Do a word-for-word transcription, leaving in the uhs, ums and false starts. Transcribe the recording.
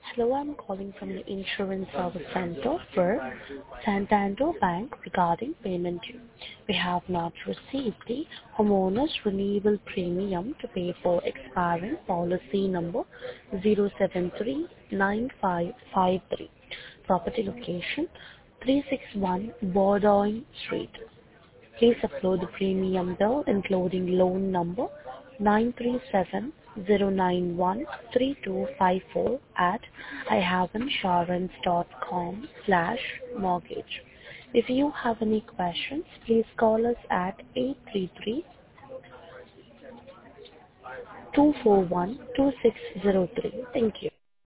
Hello, I'm calling from the Insurance Service Center for Santander Bank regarding payment due. We have not received the homeowner's renewal premium to pay for expiring policy number zero seven three nine five five three. Property location three sixty-one Bowdoin Street. Please upload the premium bill including loan number nine three seven zero nine one three two five four at ihaveinsurance.com slash mortgage. If you have any questions, please call us at eight three three, two four one, two six zero three. Thank you.